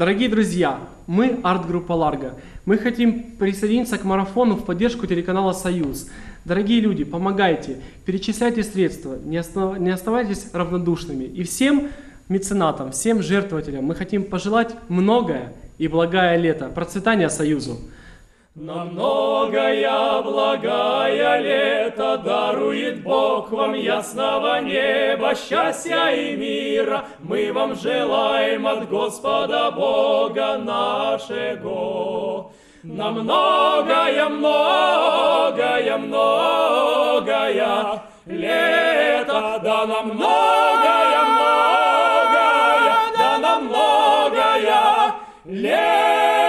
Дорогие друзья, мы арт-группа Largo. Мы хотим присоединиться к марафону в поддержку телеканала «Союз». Дорогие люди, помогайте, перечисляйте средства, не оставайтесь равнодушными. И всем меценатам, всем жертвователям мы хотим пожелать многое и благое лето, процветания Союзу. На многое благое лето дарует Бог вам ясного неба, счастья и мира. Мы вам желаем от Господа Бога нашего. На многое, многое, многое лето, да на многое, многое, да на многое лето.